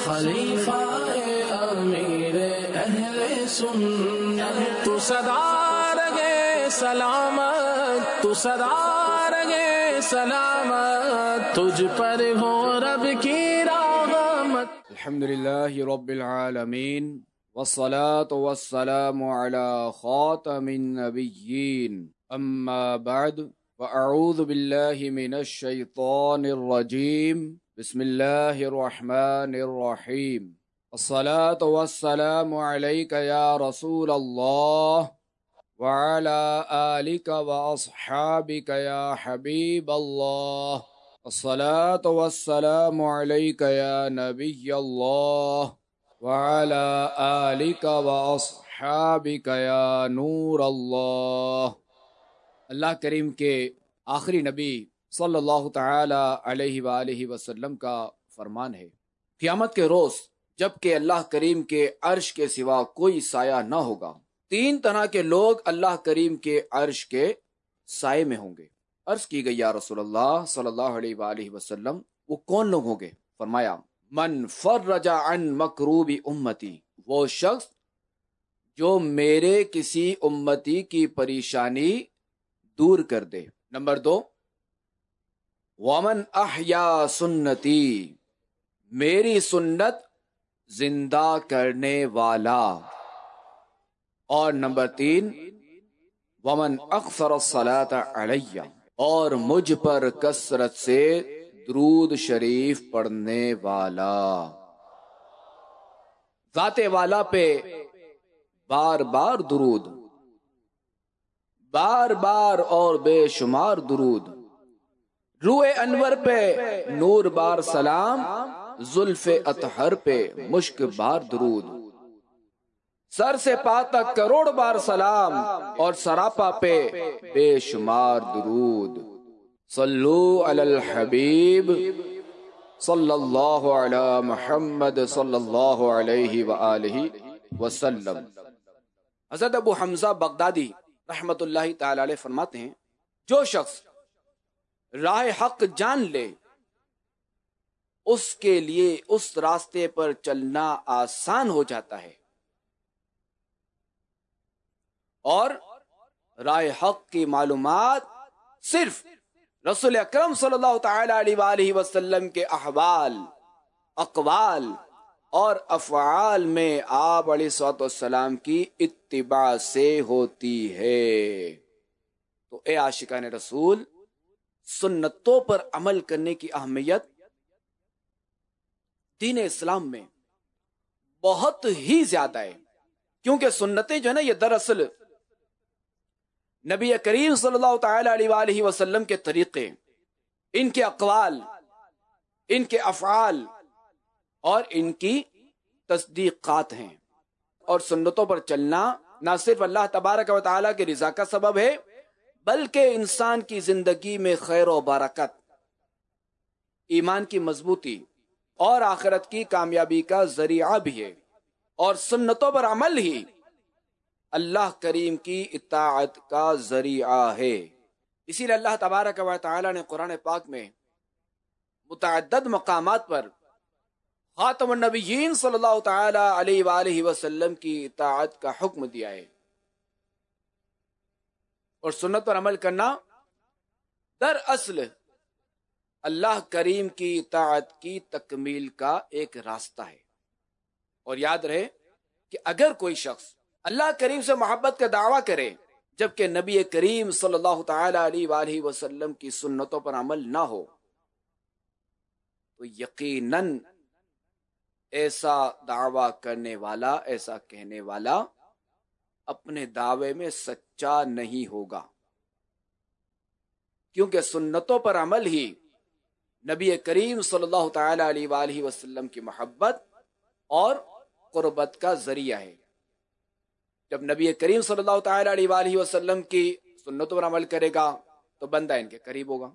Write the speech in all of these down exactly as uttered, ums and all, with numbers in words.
خلیفہ امیر اہل سنت، تو سدا رہے سلامت، تو سدا رہے سلامت، تجھ پر ہو رب کی رحمت۔ الحمدللہ رب العالمین، والصلاة والسلام على خاتم النبیین، اما بعد، فاعوذ باللہ من الشیطان الرجیم، بسم اللہ الرحمن الرحیم۔ الصلاة والسلام علیک یا رسول اللہ، وعلى آلک واصحابک یا حبیب اللہ۔ الصلاة والسلام علیک یا نبی اللہ، وعلى آلک واصحابک یا نور اللہ۔ اللہ کریم کے آخری نبی صلی اللہ تعالی علیہ وآلہ وسلم کا فرمان ہے، قیامت کے روز جب کہ اللہ کریم کے عرش کے سوا کوئی سایہ نہ ہوگا، تین طرح کے لوگ اللہ کریم کے عرش کے سائے میں ہوں گے۔ عرض کی گئی یا رسول اللہ صلی اللہ علیہ وآلہ وسلم، وہ کون لوگ ہوں گے؟ فرمایا، من فرج عن مکروب امتی، وہ شخص جو میرے کسی امتی کی پریشانی دور کر دے۔ نمبر دو، ومن احیا سنتی، میری سنت زندہ کرنے والا۔ اور نمبر تین، ومن اکثر الصلاۃ علیہ، اور مجھ پر کثرت سے درود شریف پڑھنے والا۔ ذات والا پہ بار بار درود، بار بار اور بے شمار درود، روح انور پہ نور بار سلام، زلف اطہر پہ مشک بار درود، سر سے پا تک کروڑ بار سلام، اور سراپا پہ بے شمار درود۔ صلو علی الحبیب صلی اللہ علی محمد صلی اللہ علیہ وآلہ وسلم۔ حضرت ابو حمزہ بغدادی رحمت اللہ تعالی علیہ فرماتے ہیں، جو شخص راہ حق جان لے اس کے لیے اس راستے پر چلنا آسان ہو جاتا ہے، اور راہ حق کی معلومات صرف رسول اکرم صلی اللہ تعالی علیہ وآلہ وسلم کے احوال، اقوال اور افعال میں آپ علیہ الصلوۃ والسلام کی اتباع سے ہوتی ہے۔ تو اے عاشقان رسول، سنتوں پر عمل کرنے کی اہمیت دین اسلام میں بہت ہی زیادہ ہے، کیونکہ سنتیں جو ہے نا، یہ دراصل نبی کریم صلی اللہ تعالی علیہ وآلہ وسلم کے طریقے، ان کے اقوال، ان کے افعال اور ان کی تصدیقات ہیں۔ اور سنتوں پر چلنا نہ صرف اللہ تبارک و تعالی کی رضا کا سبب ہے، بلکہ انسان کی زندگی میں خیر و برکت، ایمان کی مضبوطی اور آخرت کی کامیابی کا ذریعہ بھی ہے۔ اور سنتوں پر عمل ہی اللہ کریم کی اطاعت کا ذریعہ ہے۔ اسی لیے اللہ تبارک و تعالی نے قرآن پاک میں متعدد مقامات پر خاتم النبیین صلی اللہ تعالی علیہ وآلہ وسلم کی اطاعت کا حکم دیا ہے۔ اور سنت پر عمل کرنا دراصل اللہ کریم کی اطاعت کی تکمیل کا ایک راستہ ہے۔ اور یاد رہے کہ اگر کوئی شخص اللہ کریم سے محبت کا دعویٰ کرے جبکہ نبی کریم صلی اللہ تعالی علیہ وآلہ وسلم کی سنتوں پر عمل نہ ہو، تو یقیناً ایسا دعویٰ کرنے والا، ایسا کہنے والا اپنے دعوے میں سچا نہیں ہوگا، کیونکہ سنتوں پر عمل ہی نبی کریم صلی اللہ تعالی علیہ وآلہ وسلم کی محبت اور قربت کا ذریعہ ہے۔ جب نبی کریم صلی اللہ تعالی علیہ وآلہ وسلم کی سنتوں پر عمل کرے گا تو بندہ ان کے قریب ہوگا،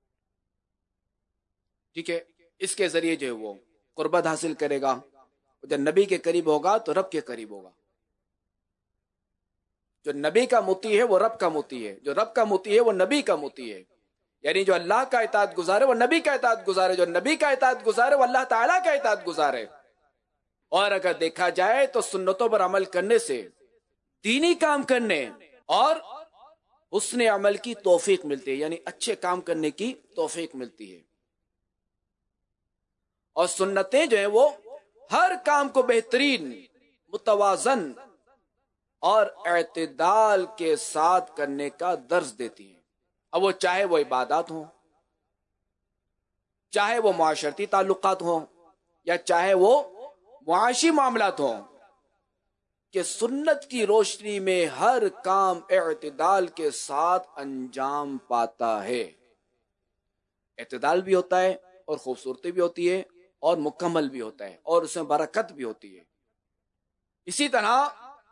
ٹھیک ہے، اس کے ذریعے جو ہے وہ قربت حاصل کرے گا۔ جب نبی کے قریب ہوگا تو رب کے قریب ہوگا۔ جو نبی کا مطیع ہے وہ رب کا مطیع ہے، جو رب کا مطیع ہے وہ نبی کا مطیع ہے۔ یعنی جو اللہ کا اطاعت گزار ہے وہ نبی کا اطاعت گزار ہے، جو نبی کا اطاعت گزار ہے وہ اللہ تعالیٰ کا اطاعت گزار ہے۔ اور اگر دیکھا جائے تو سنتوں پر عمل کرنے سے دینی کام کرنے اور حسن عمل کی توفیق ملتی ہے، یعنی اچھے کام کرنے کی توفیق ملتی ہے. اور سنتیں جو ہیں وہ ہر کام کو بہترین، متوازن اور اعتدال کے ساتھ کرنے کا درس دیتی ہیں. اب وہ چاہے وہ عبادات ہوں، چاہے وہ معاشرتی تعلقات ہوں، یا چاہے وہ معاشی معاملات ہوں، کہ سنت کی روشنی میں ہر کام اعتدال کے ساتھ انجام پاتا ہے. اعتدال بھی ہوتا ہے اور خوبصورتی بھی ہوتی ہے اور مکمل بھی ہوتا ہے اور اس میں برکت بھی ہوتی ہے. اسی طرح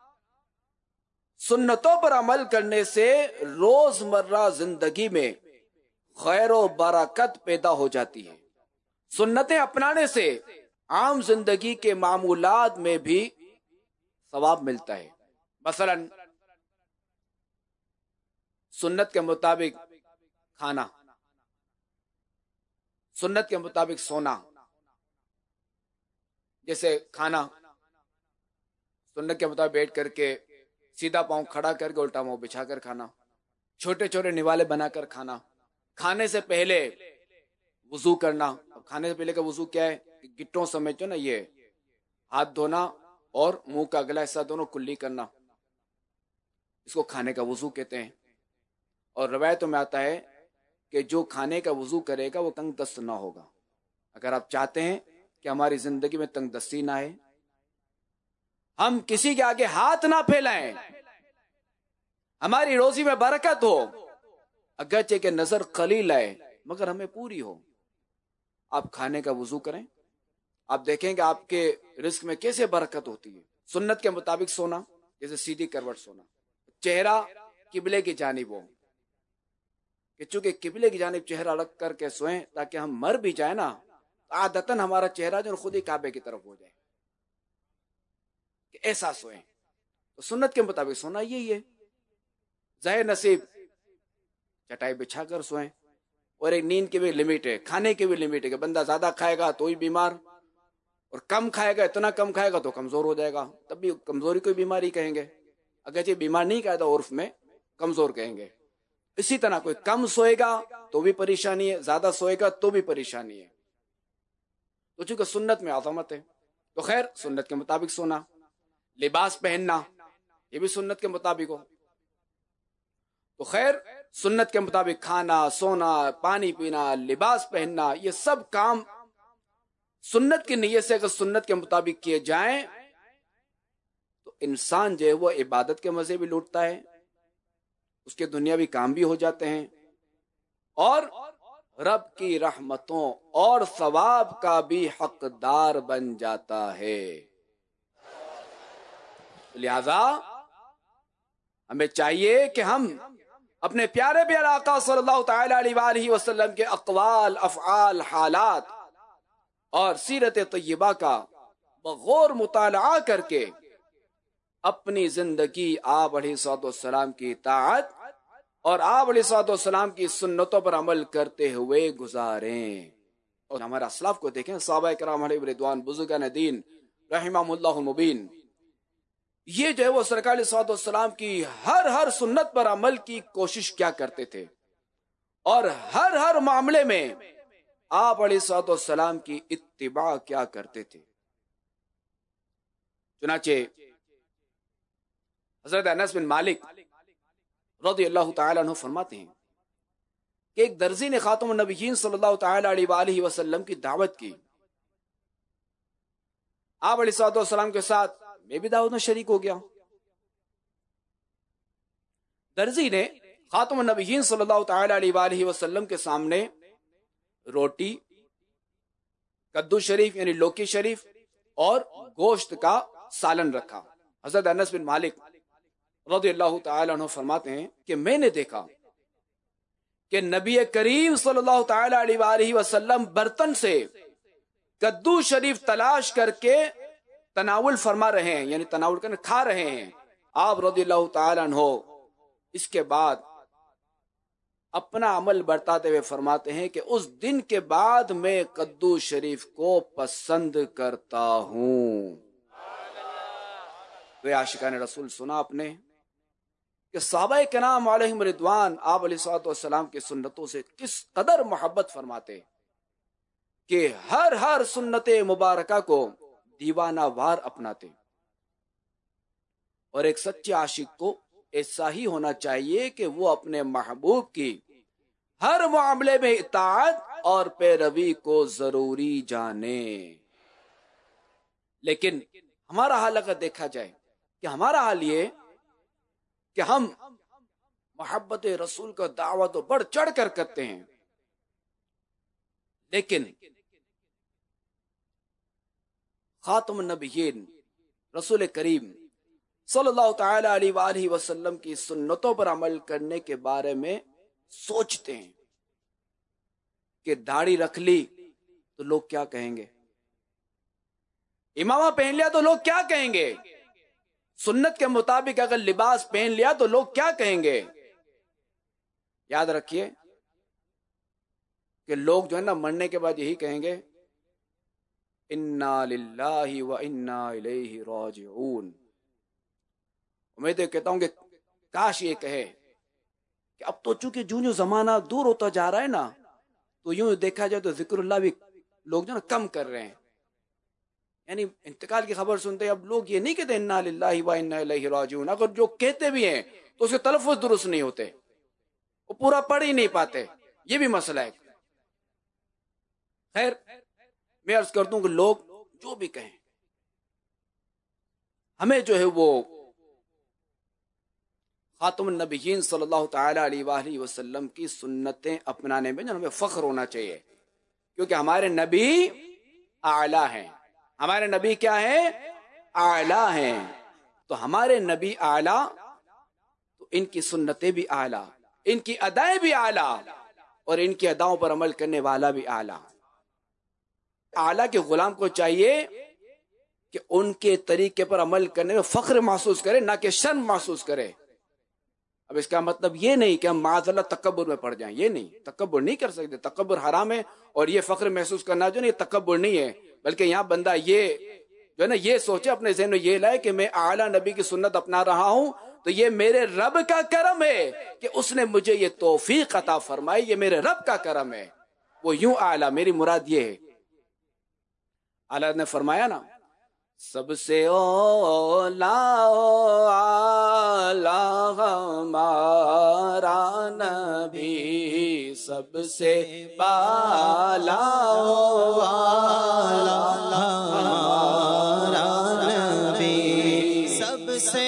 سنتوں پر عمل کرنے سے روزمرہ زندگی میں خیر و برکت پیدا ہو جاتی ہے. سنتیں اپنانے سے عام زندگی کے معمولات میں بھی ثواب ملتا ہے. مثلا سنت کے مطابق کھانا، سنت کے مطابق سونا. جیسے کھانا سنت کے مطابق بیٹھ کر کے سیدھا پاؤں کھڑا کر کے الٹا منہ بچھا کر کھانا، چھوٹے چھوٹے نوالے بنا کر کھانا، کھانے سے پہلے وضو کرنا. اب کھانے سے پہلے کا وضو کیا ہے؟ گٹوں سمیت جو نا یہ ہاتھ دھونا اور منہ کا اگلا حصہ دونوں کلی کرنا، اس کو کھانے کا وضو کہتے ہیں. اور روایتوں میں آتا ہے کہ جو کھانے کا وضو کرے گا وہ تنگ دست نہ ہوگا. اگر آپ چاہتے ہیں کہ ہماری زندگی میں تنگ دستی نہ آئے، ہم کسی کے آگے ہاتھ نہ پھیلائیں، ہماری روزی میں برکت ہو، اگرچہ کہ نظر قلیل آئے مگر ہمیں پوری ہو، آپ کھانے کا وضو کریں. آپ دیکھیں کہ آپ کے رزق میں کیسے برکت ہوتی ہے. سنت کے مطابق سونا، جیسے سیدھی کروٹ سونا، چہرہ قبلے کی جانب ہو، کہ چونکہ قبلے کی جانب چہرہ رکھ کر کے سوئیں تاکہ ہم مر بھی جائیں نا، عادتاً ہمارا چہرہ جو خود ہی کعبے کی طرف ہو جائے، کہ ایسا سوئیں. تو سنت کے مطابق سونا یہی ہے. ظاہر نصیب چٹائی بچھا کر سوئیں. اور ایک نیند کی بھی لمٹ ہے، کھانے کی بھی لمٹ ہے، کہ بندہ زیادہ کھائے گا تو ہی بیمار، اور کم کھائے گا، اتنا کم کھائے گا تو کمزور ہو جائے گا. تب بھی کمزوری کوئی بیماری کہیں گے، اگرچہ بیمار نہیں کہا تو عرف میں کمزور کہیں گے. اسی طرح کوئی کم سوئے گا تو بھی پریشانی ہے، زیادہ سوئے گا تو بھی پریشانی ہے. تو چونکہ سنت میں عظمت ہے تو خیر سنت کے مطابق سونا. لباس پہننا یہ بھی سنت کے مطابق ہو تو خیر سنت کے مطابق کھانا، سونا، پانی پینا، لباس پہننا، یہ سب کام سنت کی نیت سے اگر سنت کے مطابق کیے جائیں تو انسان جو ہے وہ عبادت کے مزے بھی لوٹتا ہے، اس کے دنیاوی کام بھی ہو جاتے ہیں، اور رب کی رحمتوں اور ثواب کا بھی حقدار بن جاتا ہے. لہذا ہمیں چاہیے کہ ہم اپنے پیارے پیارے آقا صلی اللہ تعالی علیہ وآلہ وسلم کے اقوال، افعال، حالات اور سیرت طیبہ کا بغور مطالعہ کر کے اپنی زندگی آپ علیہ الصلوۃ والسلام کی اطاعت اور آپ علیہ الصلوۃ والسلام کی سنتوں پر عمل کرتے ہوئے گزاریں. اور ہمارے اسلاف کو دیکھیں، صحابہ کرام علیہ رضوان، بزرگان دین رحمہم اللہ المبین، یہ جو ہے وہ سرکار علیہ الصلوۃ والسلام کی ہر ہر سنت پر عمل کی کوشش کیا کرتے تھے، اور ہر ہر معاملے میں آپ علیہ الصلوۃ والسلام کی اتباع کیا کرتے تھے. چنانچہ حضرت انس بن مالک رضی اللہ تعالی عنہ فرماتے ہیں کہ ایک درزی نے خاتم النبیین صلی اللہ تعالی علیہ وآلہ وسلم کی دعوت کی. آپ علیہ الصلوۃ والسلام کے ساتھ میں بھی دعوت میں شریک ہو گیا. درزی نے خاتم النبیین صلی اللہ تعالی علیہ وآلہ وسلم کے سامنے روٹی، کدو شریف یعنی لوکی شریف اور گوشت کا سالن رکھا. حضرت انس بن مالک رضی اللہ تعالی عنہ فرماتے ہیں کہ میں نے دیکھا کہ نبی کریم صلی اللہ تعالی علیہ وآلہ وسلم برتن سے کدو شریف تلاش کر کے تناول فرما رہے ہیں، یعنی تناول کرنے کھا رہے ہیں. آپ رضی اللہ تعالی عنہ اس کے بعد اپنا عمل برتاتے ہوئے فرماتے ہیں کہ اس دن کے بعد میں کدو شریف کو پسند کرتا ہوں. تو عاشقان رسول سنا آپ نے کہ صحابہ کرام علیہم رضوان آپ علیہ الصلوۃ والسلام کی سنتوں سے کس قدر محبت فرماتے کہ ہر ہر سنت مبارکہ کو دیوانہ وار اپناتے. اور ایک سچے عاشق کو ایسا ہی ہونا چاہیے کہ وہ اپنے محبوب کی ہر معاملے میں اطاعت اور پیروی کو ضروری جانے. لیکن ہمارا حال اگر دیکھا جائے کہ ہمارا حال یہ کہ ہم محبت رسول کا دعوت بڑھ چڑھ کر کرتے ہیں، لیکن خاتم النبیین رسول کریم صلی اللہ تعالی علیہ وآلہ وسلم کی سنتوں پر عمل کرنے کے بارے میں سوچتے ہیں کہ داڑھی رکھ لی تو لوگ کیا کہیں گے، امامہ پہن لیا تو لوگ کیا کہیں گے، سنت کے مطابق اگر لباس پہن لیا تو لوگ کیا کہیں گے. یاد رکھیے کہ لوگ جو ہے نا مرنے کے بعد یہی کہیں گے انا للہ و انا الیہ راجعون. میں تو کہتا ہوں کہ کاش یہ کہے کہ اب تو چونکہ جو جو زمانہ دور ہوتا جا رہا ہے نا، تو یوں دیکھا جائے تو ذکر اللہ بھی لوگ جو نا کم کر رہے ہیں. یعنی انتقال کی خبر سنتے اب لوگ یہ نہیں کہتے انا للہ و انا الیہ راجعون. اگر جو کہتے بھی ہیں تو اس کے تلفظ درست نہیں ہوتے، وہ پورا پڑھ ہی نہیں پاتے. یہ بھی مسئلہ ہے. خیر، میں عرض کرتا ہوں کہ لوگ جو بھی کہیں، ہمیں جو ہے وہ خاتم النبیین صلی اللہ تعالی علیہ وآلہ وسلم کی سنتیں اپنانے میں جو ہمیں فخر ہونا چاہیے، کیونکہ ہمارے نبی اعلیٰ ہیں. ہمارے نبی کیا ہیں؟ اعلیٰ ہیں. تو ہمارے نبی اعلیٰ تو ان کی سنتیں بھی اعلیٰ، ان کی ادائیں بھی اعلیٰ، اور ان کی اداؤں پر عمل کرنے والا بھی اعلیٰ. اعلیٰ کے غلام کو چاہیے کہ ان کے طریقے پر عمل کرنے میں فخر محسوس کرے، نہ کہ شرم محسوس کرے. اب اس کا مطلب یہ نہیں کہ ہم معاذ اللہ تکبر میں پڑ جائیں. یہ نہیں، تکبر نہیں کر سکتے. تکبر حرام ہے، اور یہ فخر محسوس کرنا جو نہیں تکبر نہیں ہے، بلکہ یہاں بندہ یہ جو ہے نا یہ سوچے، اپنے ذہن میں یہ لائے کہ میں اعلیٰ نبی کی سنت اپنا رہا ہوں تو یہ میرے رب کا کرم ہے کہ اس نے مجھے یہ توفیق عطا فرمائی. یہ میرے رب کا کرم ہے. وہ یوں اعلیٰ، میری مراد یہ ہے. اعلیٰ نے فرمایا نا سب سے اولا اعلیٰ ہمارا نبی، سب سے بالا اعلیٰ ہمارا نبی، سب سے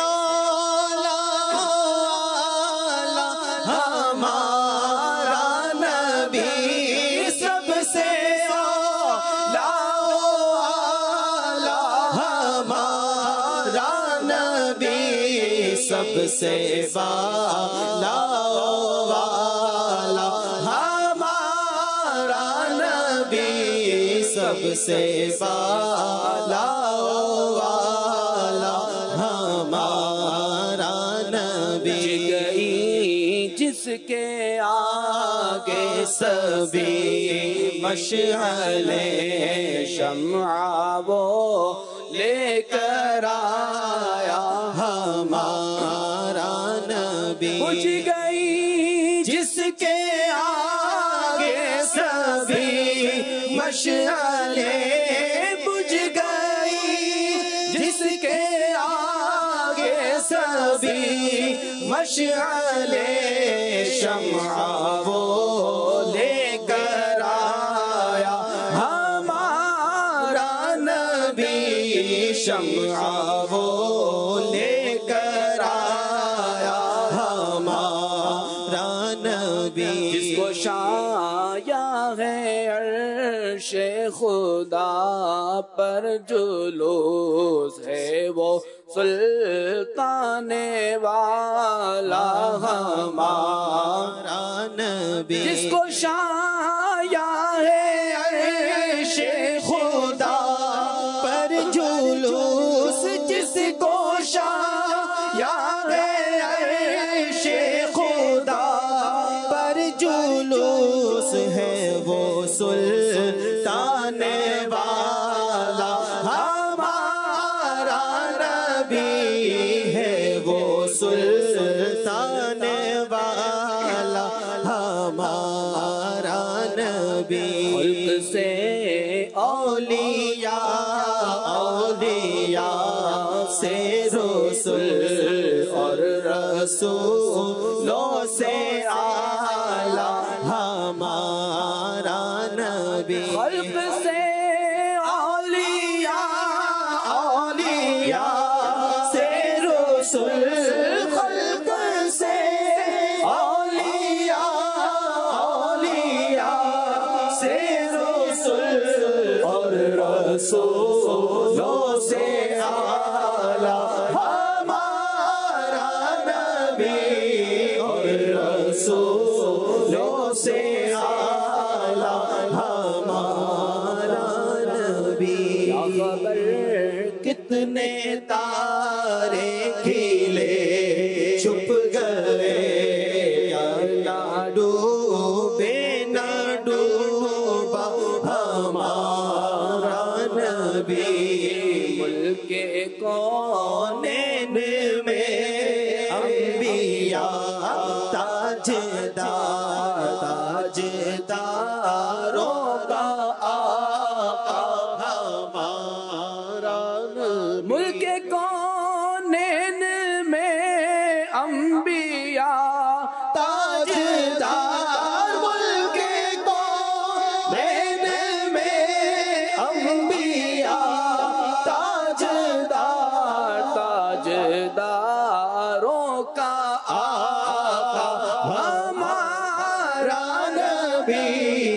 سب سے بالا والا ہمارا نبی، سب سے بالا والا ہمارا نبی. گئی جس کے آگے سبھی مشعلیں شمع وہ لے کر آیا ہمارا نبی. بجھ گئی جس کے آگے سبھی مشعلیں، بجھ گئی جس کے آگے سبھی مشعلیں شمع وہ لے کر آیا ہمارا نبی، شمع وہ لے کر آیا ہمارا نبی. جس کو شایا ہے عرش خدا پر جلوس ہے، وہ سلطان والا ہمارا نبی. جس کو شایا ہے عرش خدا پر جلوس، جس کو شایا ہے عرش خدا پر جلوس ہے، وہ سلطان والا ہمارا نبی، اولیاء سے رسول اور رسولوں سے اعلیٰ ہمارا نبی خلق سے اولیاء اولیاء سے رسول خلق سے اولیاء اولیاء سے رسول اور رسولوں سے اعلیٰ ہمارا نبی اور رسولوں سے اعلیٰ ہمارا نبی خبر کتنے تارے کھلے چھپ گئے نہ ڈوبے نہ ڈوبا ہمارا نبی ملک کونین میں انبیاء تاجدار تاجداروں کا آقا ہمارا نبی ملک کونین میں انبیاء تاجدار ملک کونین میں انبیاء تاجدار تاجداروں کا آقا ہمارا نبی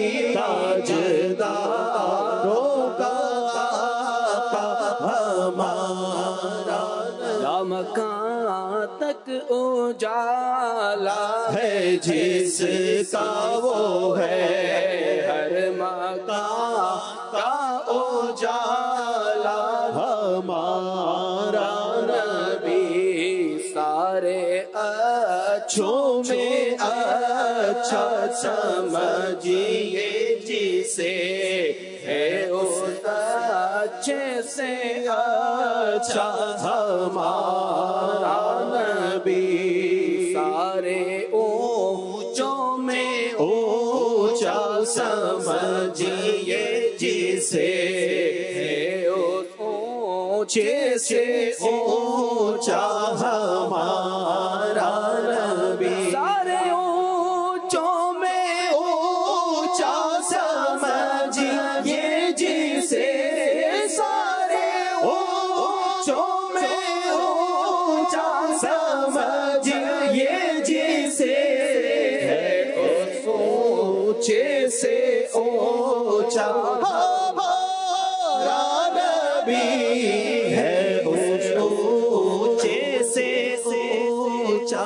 تاجداروں کا آقا ہمارا مکان تک اجالا ہے جس کا وہ ہے ہر مکان کا اجالا ہمارا نبی سارے اچھوں میں اچھا سمجھیے جسے ہے اس اچھے سے اچھا ہمارا نبی سارے اونچوں میں اونچا سمجھیے جسے ہے اس اونچے سے اونچا ہمارا نبی سارے اونچوں میں اونچا سمجھیے جسے سارے اونچوں میں اونچا سمجھیے جسے ہے اس اونچے سے اونچا ہمارا نبی ہے اس اونچے سے اونچا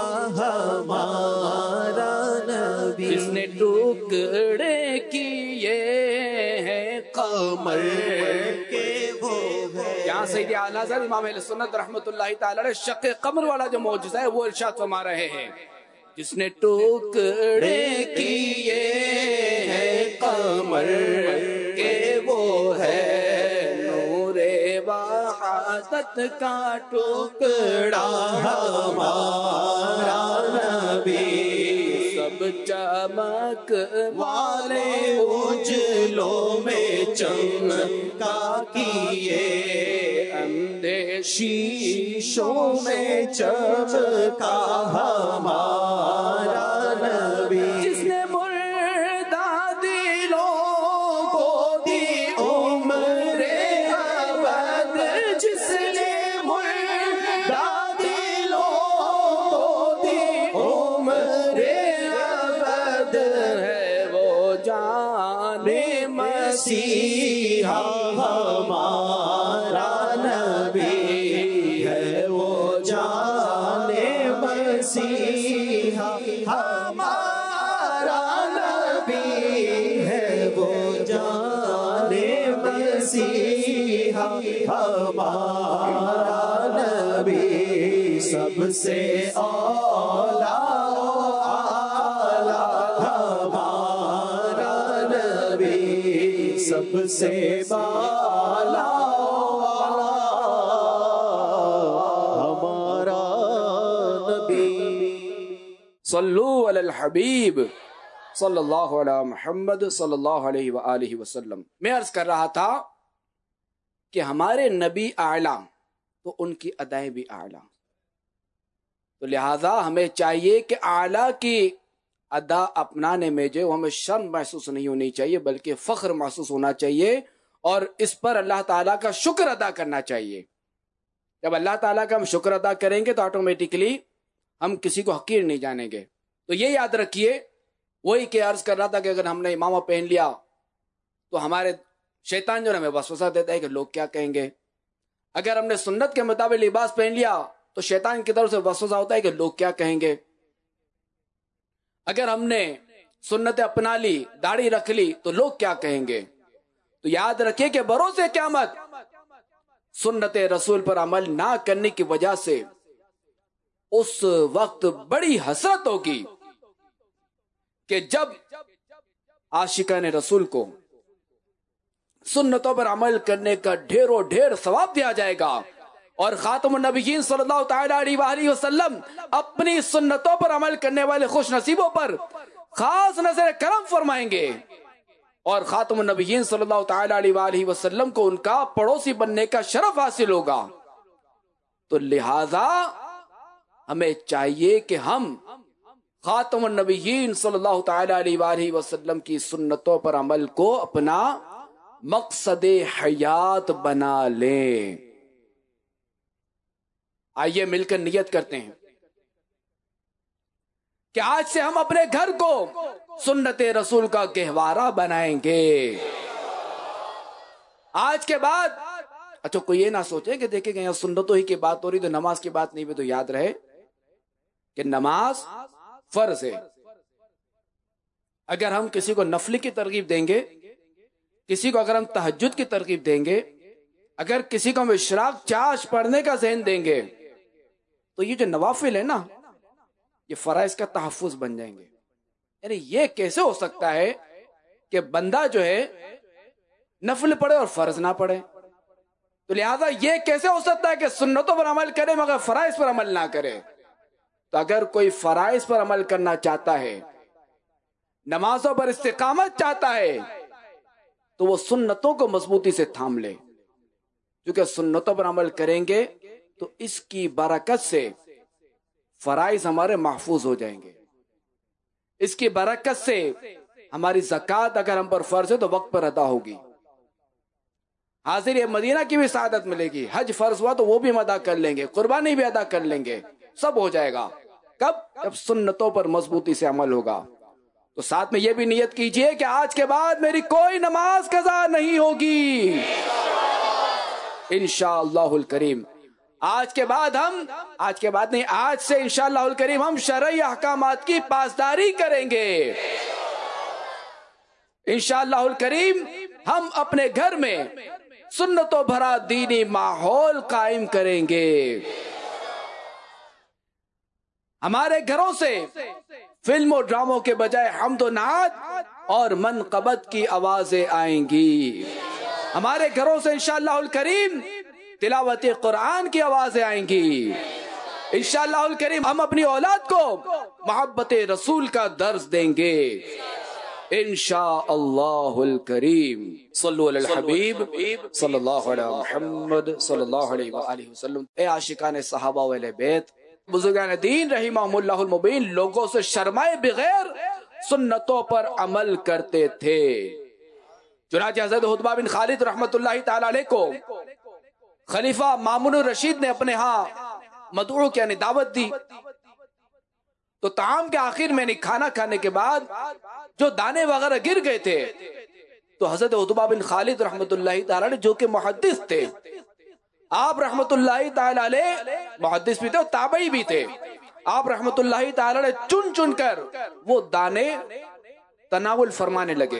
ہمارا نبی جس نے ٹکڑے کیے ہیں قمر کے وہ ہے یہاں سید اعلیٰ حضرت امام اہل سنت رحمت اللہ تعالی علیہ شق قمر والا جو معجزہ ہے وہ ارشاد فرما رہے ہیں جس نے ٹکڑے کیے ہیں قمر کے وہ ہے نور وحدت کا ٹکڑا ہمارا نبی سب چمک والے اجلوں میں چمکا کیے اندھے شیشوں میں چمکا ہمارا نبی جس نے مردہ دلوں کو دی عمر ابد جس نے مردہ دلوں کو دی عمر ابد ہے وہ جان مسیحا ہمارا نبی ہے وہ جان مسیحا ہمارا نبی ہے وہ جان مسیحا ہمارا نبی سب سے اولا ہمارا نبی سب سے بالا ہمارا نبی صلو علی الحبیب صلی اللہ علیہ محمد صلی اللہ علیہ وآلہ وسلم. میں عرض کر رہا تھا کہ ہمارے نبی اعلیٰ تو ان کی ادائیں بھی اعلیٰ، تو لہذا ہمیں چاہیے کہ اعلیٰ کی ادا اپنانے میں جو ہمیں شرم محسوس نہیں ہونی چاہیے بلکہ فخر محسوس ہونا چاہیے، اور اس پر اللہ تعالیٰ کا شکر ادا کرنا چاہیے۔ جب اللہ تعالیٰ کا ہم شکر ادا کریں گے تو آٹومیٹکلی ہم کسی کو حقیر نہیں جانیں گے۔ تو یہ یاد رکھیے، وہی کہ عرض کر رہا تھا کہ اگر ہم نے امامہ پہن لیا تو ہمارے شیطان جو ہے ہمیں وسوسہ دیتا ہے کہ لوگ کیا کہیں گے۔ اگر ہم نے سنت کے مطابق لباس پہن لیا تو شیطان کی طرف سے وسوسہ ہوتا ہے کہ لوگ کیا کہیں گے۔ اگر ہم نے سنت اپنا لی، داڑھی رکھ لی تو لوگ کیا کہیں گے۔ تو یاد رکھیے کہ بروز قیامت سنت رسول پر عمل نہ کرنے کی وجہ سے اس وقت بڑی حسرت ہوگی کہ جب عاشقان رسول کو سنتوں پر عمل کرنے کا ڈھیروں ڈھیر ثواب دیا جائے گا، اور خاتم النبیین صلی اللہ تعالی علیہ وآلہ وسلم اپنی سنتوں پر عمل کرنے والے خوش نصیبوں پر خاص نظر کرم فرمائیں گے، اور خاتم النبیین صلی اللہ تعالی علیہ وآلہ وسلم کو ان کا پڑوسی بننے کا شرف حاصل ہوگا۔ تو لہذا ہمیں چاہیے کہ ہم خاتم النبیین صلی اللہ تعالی علیہ وآلہ وسلم کی سنتوں پر عمل کو اپنا مقصد حیات بنا لیں۔ آئیے مل کر نیت کرتے ہیں کہ آج سے ہم اپنے گھر کو سنت رسول کا گہوارہ بنائیں گے۔ آج کے بعد اچھا کوئی یہ نہ سوچے کہ دیکھیں گے سنتوں ہی کی بات ہو رہی تو نماز کی بات نہیں بھی، تو یاد رہے کہ نماز فرض ہے۔ اگر ہم کسی کو نفل کی ترغیب دیں گے، کسی کو اگر ہم تہجد کی ترغیب دیں گے، اگر کسی کو ہم اشراق چاش پڑھنے کا ذہن دیں گے، تو یہ جو نوافل ہے نا، یہ فرائض کا تحفظ بن جائیں گے۔ یعنی یہ کیسے ہو سکتا ہے کہ بندہ جو ہے نفل پڑھے اور فرض نہ پڑھے؟ تو لہذا یہ کیسے ہو سکتا ہے کہ سنتوں پر عمل کرے مگر فرائض پر عمل نہ کرے؟ تو اگر کوئی فرائض پر عمل کرنا چاہتا ہے، نمازوں پر استقامت چاہتا ہے، تو وہ سنتوں کو مضبوطی سے تھام لے، کیونکہ سنتوں پر عمل کریں گے تو اس کی برکت سے فرائض ہمارے محفوظ ہو جائیں گے۔ اس کی برکت سے ہماری زکوٰۃ اگر ہم پر فرض ہے تو وقت پر ادا ہوگی، حاضر مدینہ کی بھی سعادت ملے گی، حج فرض ہوا تو وہ بھی ہم ادا کر لیں گے، قربانی بھی ادا کر لیں گے، سب ہو جائے گا۔ کب؟ جب سنتوں پر مضبوطی سے عمل ہوگا۔ تو ساتھ میں یہ بھی نیت کیجئے کہ آج کے بعد میری کوئی نماز قضا نہیں ہوگی انشاءاللہ الکریم۔ آج کے بعد ہم آج کے بعد نہیں آج سے انشاءاللہ الکریم ہم شرعی احکامات کی پاسداری کریں گے۔ انشاءاللہ الکریم ہم اپنے گھر میں سنتوں بھرا دینی ماحول قائم کریں گے۔ ہمارے گھروں سے فلم و ڈراموں کے بجائے حمد و نعت اور منقبت کی آوازیں آئیں گی۔ ہمارے گھروں سے انشاءاللہ الکریم تلاوت قرآن کی آوازیں آئیں گی۔ انشاءاللہ الکریم ہم اپنی اولاد کو محبت رسول کا درس دیں گے انشاءاللہ الکریم۔ صلو علی الحبیب صلی اللہ علیہ محمد صلی اللہ علیہ وآلہ وسلم۔ اے عاشقان صحابہ و اہل بیت، بزرگان دین رحمہم اللہ المبین لوگوں سے شرمائے بغیر سنتوں پر عمل کرتے تھے۔ چنانچہ حضرت عتبہ بن خالد رحمت اللہ تعالی علیہ کو خلیفہ مامون الرشید نے اپنے ہاں مدعو کی یعنی دعوت دی، تو طعام کے آخر میں نہیں کھانا کھانے کے بعد جو دانے وغیرہ گر گئے تھے، تو حضرت عتبہ بن خالد رحمت اللہ تعالی علیہ جو کہ محدث تھے، آپ رحمت اللہ تعالی علیہ محدث بھی تھے اور تابعی بھی تھے، آپ رحمت اللہ تعالی علیہ چن چن کر وہ دانے تناول فرمانے لگے۔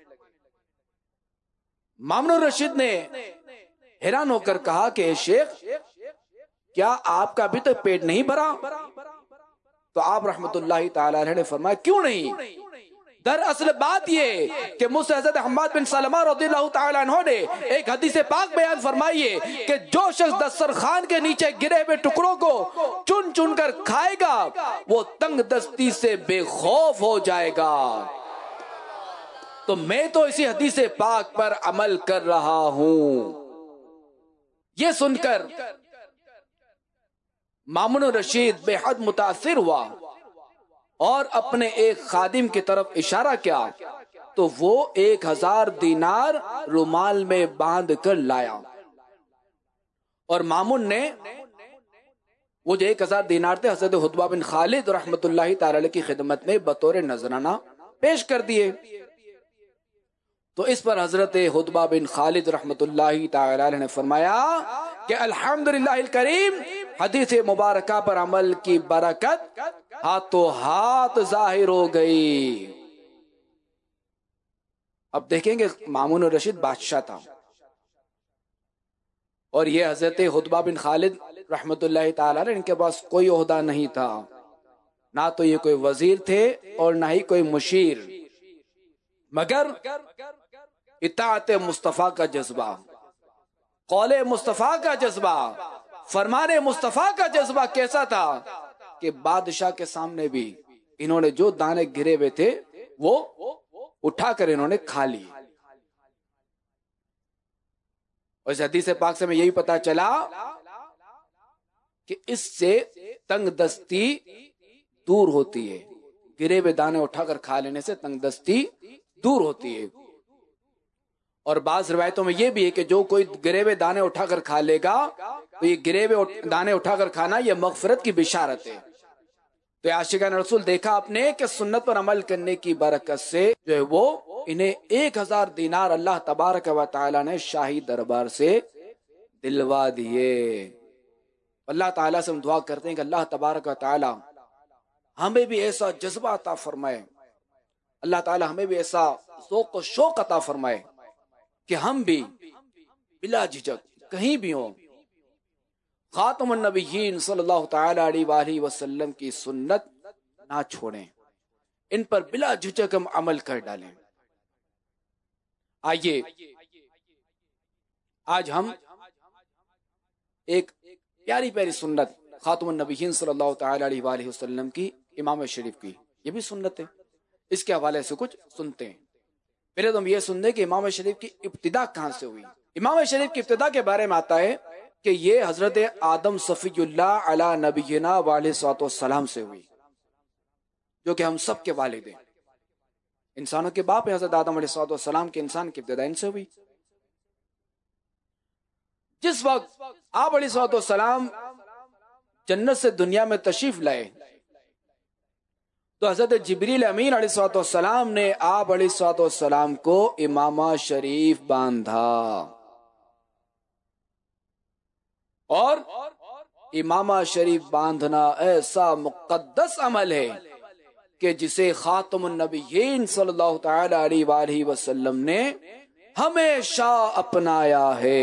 مامون الرشید نے حیران ہو کر کہا کہ شیخ کیا آپ کا ابھی تک پیٹ نہیں بھرا؟ تو آپ رحمت اللہ تعالی علیہ نے فرمایا کیوں نہیں؟ دراصل بات یہ کہ مجھ سے حضرت حماد بن سلمہ رضی اللہ تعالی عنہ نے ایک حدیث پاک بیان فرمائی ہے کہ جو شخص دسترخوان کے نیچے گرے ہوئے ٹکڑوں کو چن چن کر کھائے گا وہ تنگ دستی سے بے خوف ہو جائے گا۔ تو میں تو اسی حدیث پاک پر عمل کر رہا ہوں۔ یہ سن کر مامون الرشید بے حد متاثر ہوا اور اپنے ایک خادم کی طرف اشارہ کیا تو وہ ایک ہزار دینار رومال میں باندھ کر لایا، اور مامون نے وہ جو ایک ہزار دینار تھے حضرت حتبہ بن خالد رحمت اللہ تعالی علیہ کی خدمت میں بطور نذرانہ پیش کر دیے۔ تو اس پر حضرت حتبہ بن خالد رحمت اللہ تعالی علیہ نے فرمایا کہ الحمدللہ الکریم، حدیث مبارکہ پر عمل کی برکت ہاتھوں ہاتھ ظاہر ہو گئی۔ اب دیکھیں گے مامون الرشید بادشاہ تھا، اور یہ حضرت حتبہ بن خالد رحمت اللہ تعالی علیہ، ان کے پاس کوئی عہدہ نہیں تھا، نہ تو یہ کوئی وزیر تھے اور نہ ہی کوئی مشیر، مگر اطاعت مصطفیٰ کا جذبہ، قول مصطفیٰ کا جذبہ، فرمان مصطفیٰ کا جذبہ کیسا تھا کہ بادشاہ کے سامنے بھی انہوں نے جو دانے گرے ہوئے تھے وہ اٹھا کر انہوں نے کھا لی۔ اور اس حدیث پاک سے ہمیں یہی پتا چلا کہ اس سے تنگ دستی دور ہوتی ہے، گرے ہوئے دانے اٹھا کر کھا لینے سے تنگ دستی دور ہوتی ہے۔ اور بعض روایتوں میں یہ بھی ہے کہ جو کوئی گرے ہوئے دانے اٹھا کر کھا لے گا تو یہ گرے ہوئے دانے اٹھا کر کھانا یہ مغفرت کی بشارت ہے۔ تو عاشقان رسول دیکھا آپ نے کہ سنت پر عمل کرنے کی برکت سے جو ہے وہ انہیں ایک ہزار دینار اللہ تبارک و تعالی نے شاہی دربار سے دلوا دیے۔ اللہ تعالیٰ سے ہم دعا کرتے ہیں کہ اللہ تبارک و تعالی ہمیں بھی ایسا جذبہ عطا فرمائے، اللہ تعالی ہمیں بھی ایسا ذوق و شوق عطا فرمائے کہ ہم بھی بلا جھجک کہیں بھی ہوں خاتم النبیین صلی اللہ تعالی علیہ وآلہ وسلم کی سنت نہ چھوڑیں، ان پر بلا جھجک ہم عمل کر ڈالیں۔ آئیے آج ہم ایک پیاری پیاری سنت خاتم النبیین صلی اللہ تعالی علیہ وآلہ وسلم کی امام شریف کی، یہ بھی سنت ہے، اس کے حوالے سے کچھ سنتے ہیں۔ پہلے تو ہم یہ سنتے کہ امام شریف کی ابتدا کہاں سے ہوئی۔ امام شریف کی ابتدا کے بارے میں آتا ہے کہ یہ حضرت آدم صفی اللہ علی نبینا علیہ الصلوۃ والسلام سے ہوئی، جو کہ ہم سب کے والد ہیں، انسانوں کے باپ ہیں حضرت آدم علیہ الصلوۃ والسلام کے، انسان کی ابتدا ان سے ہوئی۔ جس وقت آپ علیہ الصلوۃ والسلام جنت سے دنیا میں تشریف لائے تو حضرت جبریل امین علیہ الصلوۃ والسلام نے آپ علیہ الصلوۃ والسلام کو امامہ شریف باندھا، اور امامہ شریف باندھنا ایسا مقدس عمل ہے کہ جسے خاتم النبیین صلی اللہ تعالی علیہ وآلہ وسلم نے ہمیشہ اپنایا ہے،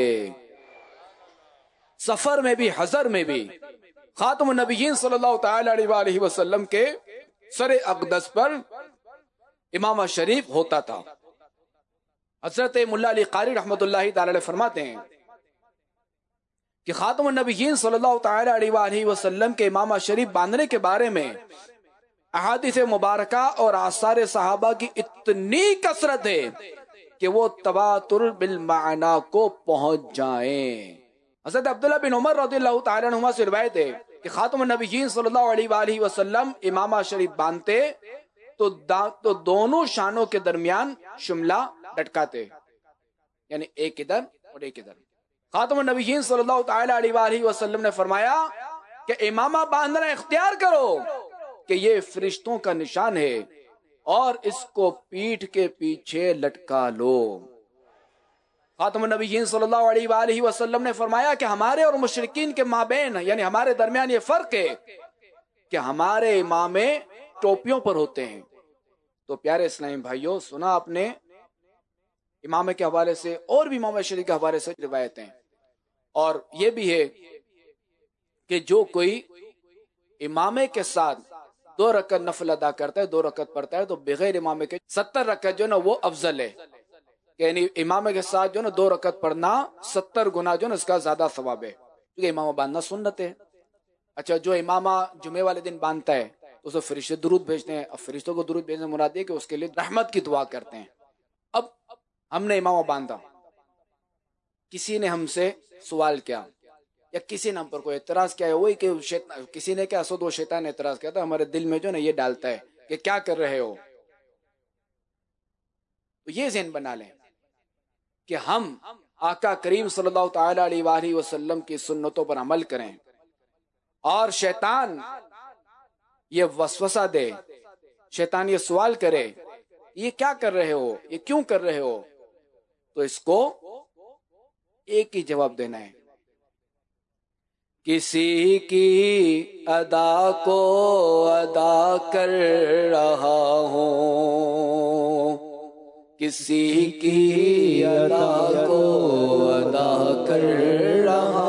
سفر میں بھی حضر میں بھی۔ خاتم النبیین صلی اللہ تعالی علیہ وآلہ وسلم کے سر اقدس پر امامہ شریف ہوتا تھا۔ حضرت ملا علی قاری رحمت اللہ تعالی علیہ فرماتے ہیں کہ خاتم النبیین صلی اللہ تعالی علیہ وآلہ وسلم کے امامہ شریف باندھنے کے بارے میں احادیث مبارکہ اور آثار صحابہ کی اتنی کثرت ہے کہ وہ تواتر بالمعنی کو پہنچ جائیں۔ حضرت عبداللہ بن عمر رضی اللہ تعالی عنہما سے روایت ہے کہ خاتم النبیین صلی اللہ علیہ وآلہ وسلم امامہ شریف باندھتے تو, تو دونوں شانوں کے درمیان شملہ لٹکاتے، یعنی ایک ادھر اور ایک ادھر۔ خاتم النبیین صلی اللہ تعالی علیہ وآلہ وسلم نے فرمایا کہ امامہ باندھنا اختیار کرو کہ یہ فرشتوں کا نشان ہے، اور اس کو پیٹھ کے پیچھے لٹکا لو۔ خاتم النبیین صلی اللہ علیہ وآلہ وسلم نے فرمایا کہ ہمارے اور مشرکین کے مابین، یعنی ہمارے درمیان یہ فرق ہے کہ ہمارے امام ٹوپیوں پر ہوتے ہیں۔ تو پیارے اسلامی بھائیوں، سنا آپ نے امام کے حوالے سے اور بھی امام شریف کے حوالے سے روایتیں، اور یہ بھی ہے کہ جو کوئی امامے کے ساتھ دو رکعت نفل ادا کرتا ہے، دو رکعت پڑھتا ہے، تو بغیر امامے کے ستر رکعت جو نا وہ افضل ہے، یعنی امامے کے ساتھ جو نا دو رکعت پڑھنا ستر گنا جو نا اس کا زیادہ ثواب ہے، کیونکہ امامہ باندھنا سنت ہے۔ اچھا، جو امامہ جمعے والے دن باندھتا ہے تو اسے فرشتے درود بھیجتے ہیں، اب فرشتوں کو درود بھیجنے مراد ہے کہ اس کے لیے رحمت کی دعا کرتے ہیں۔ اب ہم نے امامہ باندھا، کسی نے ہم سے سوال کیا یا کسی نے ہم پر کوئی اعتراض کیا ہے، وہی کہ شیطان، کسی نے کیا اسود و شیطان نے اعتراض کیا تھا، ہمارے دل میں جو نا یہ ڈالتا ہے کہ کیا کر رہے ہو. تو یہ ذہن بنا لیں کہ ہم آقا کریم صلی اللہ تعالی علیہ وآلہ وسلم کی سنتوں پر عمل کریں، اور شیطان یہ وسوسہ دے، شیطان یہ سوال کرے یہ کیا کر رہے ہو، یہ کیوں کر رہے ہو، تو اس کو ایک ہی جواب دینا ہے، کسی کی ادا کو ادا کر رہا ہوں، کسی کی ادا کو ادا کر رہا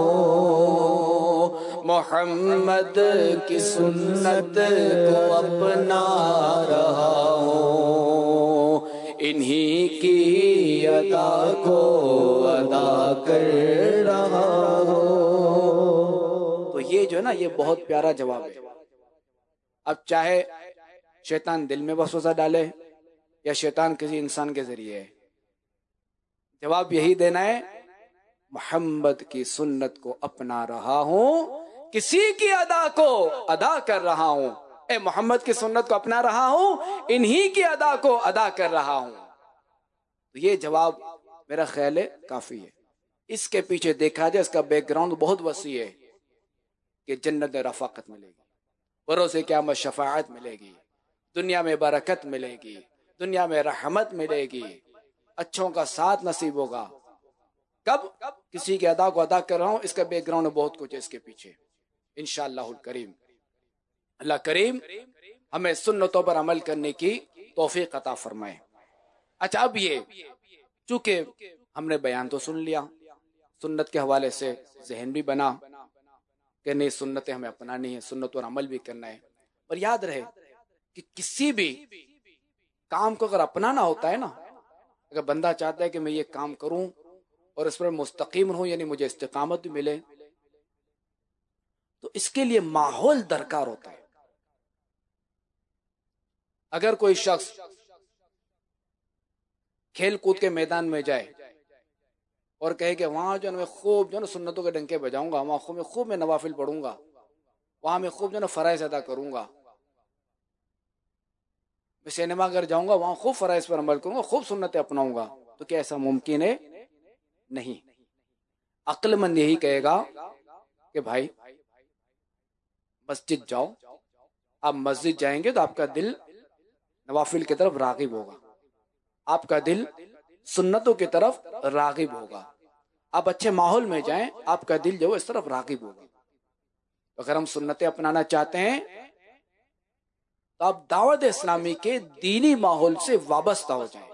ہوں، محمد کی سنت کو اپنا رہا ہوں، انہی کی ادا کو ادا کر رہا ہوں. تو یہ جو ہے نا یہ بہت پیارا جواب ہے. اب چاہے شیطان دل میں وسوسہ ڈالے یا شیطان کسی انسان کے ذریعے، جواب یہی دینا ہے، محمد کی سنت کو اپنا رہا ہوں، کسی کی ادا کو ادا کر رہا ہوں. اے محمد کی سنت کو اپنا رہا ہوں، انہی کی ادا کو ادا کر رہا ہوں. تو یہ جواب میرا خیال ہے کافی ہے. اس کے پیچھے دیکھا جائے اس کا بیک گراؤنڈ بہت وسیع ہے کہ جنت رفاقت ملے گی، بروز قیامت شفاعت ملے گی، دنیا میں برکت ملے گی، دنیا میں رحمت ملے گی، اچھوں کا ساتھ نصیب ہوگا. کب؟ کسی کے ادا کو ادا کر رہا ہوں. اس کا بیک گراؤنڈ بہت کچھ ہے اس کے پیچھے انشاءاللہ الکریم. اللہ کریم ہمیں سنتوں پر عمل کرنے کی توفیق عطا فرمائے. اچھا، اب یہ چونکہ ہم نے بیان تو سن لیا، سنت کے حوالے سے ذہن بھی بنا کہ نہیں سنتیں ہمیں اپنانی ہے، سنت پر عمل بھی کرنا ہے. اور یاد رہے کہ کسی بھی کام کو اگر اپنانا ہوتا ہے نا، اگر بندہ چاہتا ہے کہ میں یہ کام کروں اور اس پر مستقیم رہوں، یعنی مجھے استقامت بھی ملے، تو اس کے لیے ماحول درکار ہوتا ہے. اگر کوئی شخص کھیل کود کے میدان میں جائے اور کہے کہ وہاں جو ہے میں خوب جو ہے سنتوں کے ڈنکے بجاؤں گا، وہاں خوب میں خوب میں نوافل پڑھوں گا، وہاں میں خوب جو ہے فرائض ادا کروں گا، میں سینما گھر جاؤں گا وہاں خوب فرائض پر عمل کروں گا، خوب سنتیں اپناؤں گا، تو کیا ایسا ممکن ہے؟ نہیں. عقل مند یہی کہے گا کہ بھائی مسجد جاؤ، آپ مسجد جائیں گے تو آپ کا دل نوافل کی طرف راغب ہوگا، آپ کا دل سنتوں کی طرف راغب ہوگا. آپ اچھے ماحول میں جائیں، آپ کا دل جو اس طرف راغب ہوگا. اگر ہم سنتیں اپنانا چاہتے ہیں تو آپ دعوت اسلامی کے دینی ماحول سے وابستہ ہو جائیں.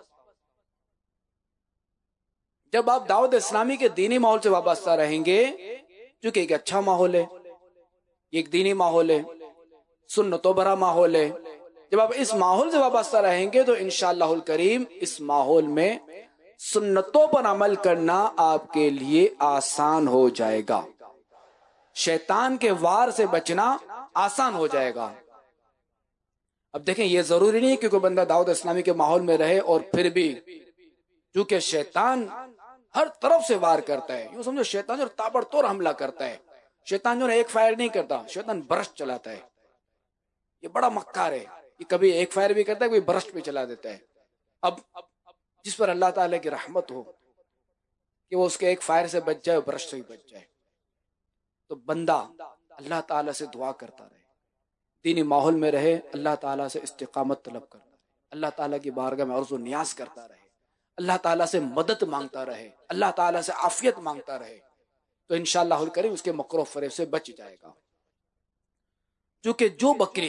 جب آپ دعوت اسلامی کے دینی ماحول سے وابستہ رہیں گے، چونکہ ایک اچھا ماحول ہے، ایک دینی ماحول ہے، سنتوں بھرا ماحول ہے، جب آپ اس ماحول سے وابستہ رہیں گے تو انشاءاللہ الکریم اس ماحول میں سنتوں پر عمل کرنا آپ کے لیے آسان ہو جائے گا، شیطان کے وار سے بچنا آسان ہو جائے گا. اب دیکھیں یہ ضروری نہیں کہ کوئی بندہ دعوت اسلامی کے ماحول میں رہے اور پھر بھی، کیونکہ شیطان ہر طرف سے وار کرتا ہے. یوں سمجھو شیطان جو تابڑ توڑ حملہ کرتا ہے. شیطان جو ایک فائر نہیں کرتا، شیطان برسٹ چلاتا ہے. یہ بڑا مکار ہے، یہ کبھی ایک فائر بھی کرتا ہے، کبھی برسٹ بھی چلا دیتا ہے. اب جس پر اللہ تعالیٰ کی رحمت ہو کہ وہ اس کے ایک فائر سے بچ جائے، برسٹ سے بھی بچ جائے، تو بندہ اللہ تعالیٰ سے دعا کرتا رہے، دینی ماحول میں رہے، اللہ تعالیٰ سے استقامت طلب کرتا رہے، اللہ تعالیٰ کی بارگاہ میں عرض و نیاز کرتا رہے، اللہ تعالیٰ سے مدد مانگتا رہے، اللہ تعالیٰ سے عافیت مانگتا رہے، تو انشاءاللہ الکریم اس کے مکر و فریب سے بچ جائے گا. چونکہ جو بکری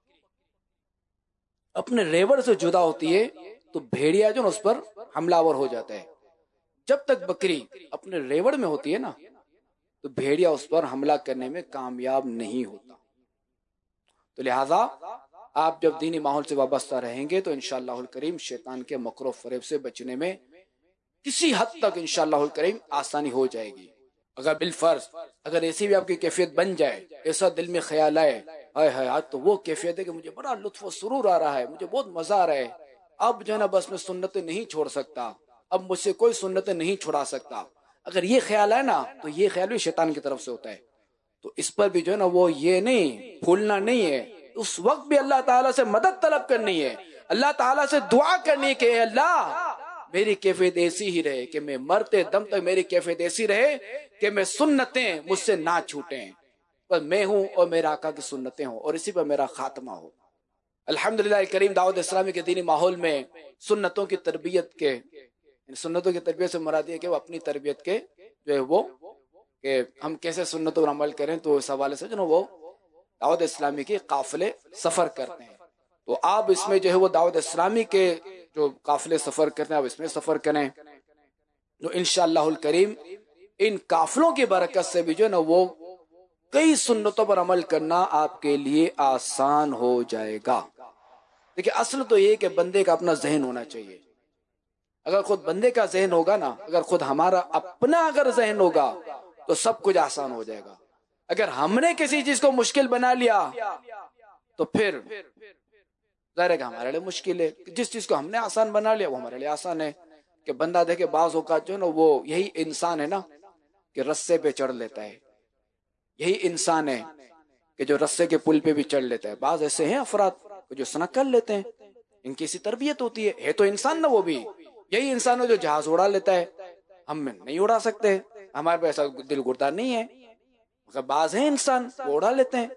اپنے ریوڑ سے جدا ہوتی ہے تو بھیڑیا جو اس پر حملہ آور ہو جاتا ہے. جب تک بکری اپنے ریوڑ میں ہوتی ہے نا تو بھیڑیا اس پر حملہ کرنے میں کامیاب نہیں ہوتا. تو لہذا آپ جب دینی ماحول سے وابستہ رہیں گے تو انشاءاللہ الکریم شیطان کے مکر و فریب سے بچنے میں کسی حد تک انشاءاللہ الکریم آسانی ہو جائے گی. اگر بالفرض اگر ایسی بھی آپ کی کیفیت بن جائے، ایسا دل میں خیال آئے ہائے ہائے آج تو وہ کیفیت ہے کہ مجھے بڑا لطف و سرور آ رہا ہے، مجھے بہت مزہ آ رہا ہے، اب جو ہے نا بس میں سنتیں نہیں چھوڑ سکتا، اب مجھ سے کوئی سنتیں نہیں چھڑا سکتا، اگر یہ خیال ہے نا تو یہ خیال بھی شیطان کی طرف سے ہوتا ہے. تو اس پر بھی جو ہے نا وہ یہ نہیں پھولنا نہیں ہے. اس وقت بھی اللہ تعالیٰ سے مدد طلب کرنی ہے, اللہ تعالیٰ سے دعا کرنی ہے کہ اے اللہ میری کیفیت ایسی ہی رہے کہ میں مرتے دم تک میری کیفیت ایسی رہے کہ میں سنتیں مجھ سے نہ چھوٹیں, پر میں ہوں اور میرا آقا کی سنتیں ہوں اور اسی پر میرا خاتمہ ہو. الحمدللہ کریم دعوت اسلامی کے دینی ماحول میں سنتوں کی تربیت کے سنتوں کی تربیت سے مراد یہ کہ وہ اپنی تربیت کے جو ہے وہ کہ ہم کیسے سنتوں پر عمل کریں, تو اس حوالے سے جو نا وہ دعوت اسلامی کے قافلے سفر کرتے ہیں. تو آپ اس میں جو ہے وہ دعوت اسلامی کے جو قافلے سفر کرتے ہیں آپ اس میں سفر کریں, جو انشاءاللہ الکریم ان قافلوں کی برکت سے بھی جو ہے نا وہ کئی سنتوں پر عمل کرنا آپ کے لیے آسان ہو جائے گا. دیکھیں اصل تو یہ کہ بندے کا اپنا ذہن ہونا چاہیے. اگر خود بندے کا ذہن ہوگا نا, اگر خود ہمارا اپنا اگر ذہن ہوگا تو سب کچھ آسان ہو جائے گا. اگر ہم نے کسی چیز کو مشکل بنا لیا تو پھر ظاہر ہے کہ ہمارے لیے مشکل ہے. جس چیز کو ہم نے آسان بنا لیا وہ ہمارے لیے آسان ہے. کہ بندہ دیکھے بعض اوقات جو ہے نا وہ یہی انسان ہے نا کہ رسے پہ چڑھ لیتا ہے, یہی انسان ہے کہ جو رسے کے پل پہ بھی چڑھ لیتا ہے. بعض ایسے ہیں افراد جو سنک کر لیتے ہیں, ان کی اسی تربیت ہوتی ہے. ہے تو انسان نا وہ بھی, یہی انسان ہے جو جہاز اڑا لیتا ہے, ہم نہیں اڑا سکتے, ہمارے پاس ایسا دل گردہ نہیں ہے. مگر بعض ہیں انسان وہ اڑا لیتے ہیں.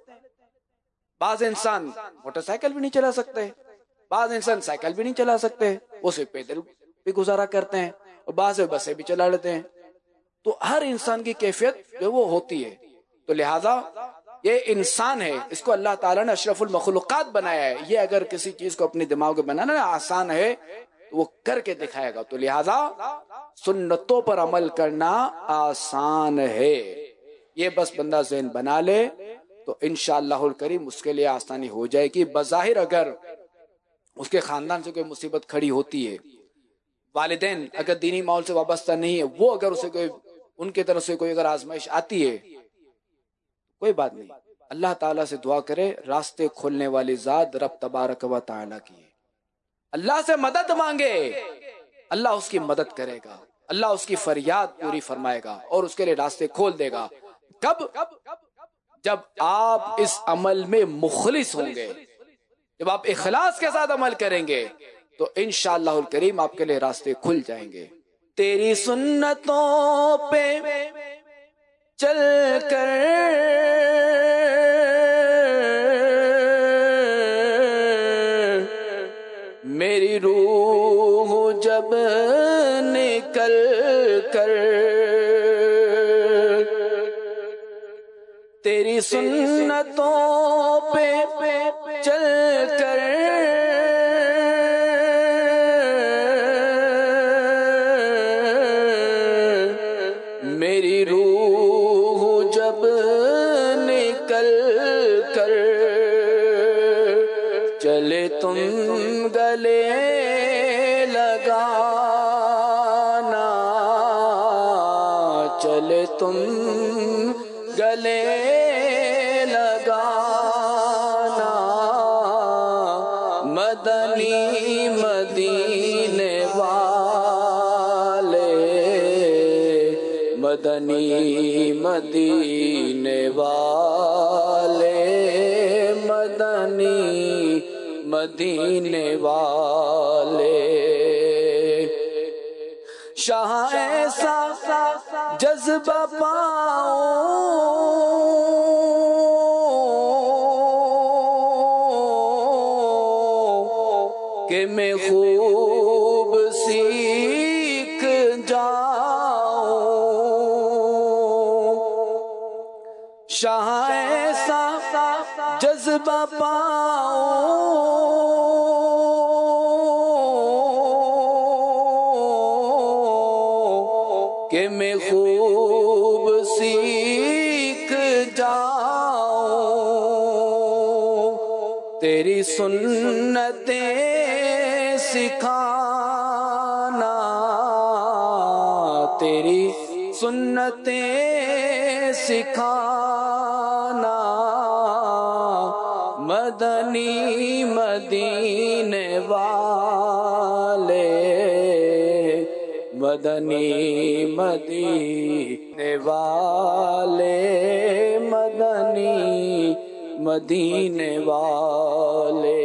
بعض انسان موٹر سائیکل بھی نہیں چلا سکتے, بعض انسان سائیکل بھی نہیں چلا سکتے, وہ صرف پیدل بھی گزارا کرتے ہیں, اور بعض بسیں بھی چلا لیتے ہیں. تو ہر انسان کی کیفیت جو وہ ہوتی ہے. تو لہذا یہ انسان ہے, اس کو اللہ تعالیٰ نے اشرف المخلوقات بنایا ہے. یہ اگر کسی چیز کو اپنی دماغ میں بنانا آسان ہے تو وہ کر کے دکھائے گا. تو لہذا سنتوں پر عمل کرنا آسان ہے. یہ بس بندہ ذہن بنا لے تو انشاءاللہ الکریم اس کے لیے آسانی ہو جائے گی. بظاہر اگر اس کے خاندان سے کوئی مصیبت کھڑی ہوتی ہے, والدین اگر دینی ماحول سے وابستہ نہیں ہے, وہ اگر اسے کوئی ان کی طرف سے کوئی اگر آزمائش آتی ہے کوئی بات نہیں, اللہ تعالیٰ سے دعا کرے. راستے کھولنے والی ذات رب تبارک و تعالیٰ کی ہے. اللہ سے مدد مانگے, اللہ اس کی مدد کرے گا, اللہ اس کی فریاد پوری فرمائے گا اور اس کے لیے راستے کھول دے گا. کب؟ جب آپ اس عمل میں مخلص ہوں گے, جب آپ اخلاص کے ساتھ عمل کریں گے تو انشاءاللہ الکریم آپ کے لیے راستے کھل جائیں گے. تیری سنتوں پہ چل کر میری روح جب نکل کر, تیری سنتوں پہ چل کر میری روح جب نکل کر چلے تم گلے لگانا, چلے تم گلے لگانا, مدنی مدینے والے, مدنی مدینے والے, مدنی مدینے والے. شاہ ایسا جذبہ پاؤں کہ میں خوب سیکھ جاؤں, شاہ ایسا جذبہ پاؤں کہ میں خوب سیکھ جاؤں, تیری سنتیں سکھانا, تیری سنتیں سکھانا, مدنی مدینے والے, مدنی مدینے والے مدنی مدینے والے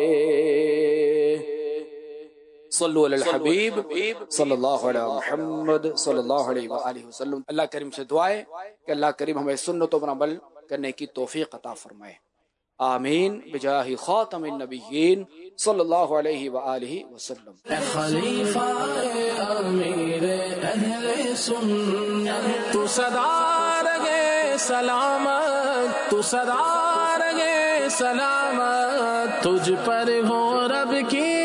صلو علی الحبیب صلی اللہ علیہ محمد صلی اللہ علیہ وآلہ وسلم۔ اللہ کریم سے دعائے کہ اللہ کریم ہمیں سنتوں پر عمل کرنے کی توفیق عطا فرمائے، آمین بجاہ خاتم النبیین صلی اللہ علیہ وآلہ وسلم۔ اے خلیفہ امیر اہل سنت، تو سدا رہے سلامت، تو سدا رہے سلامت، تجھ پر ہو رب کی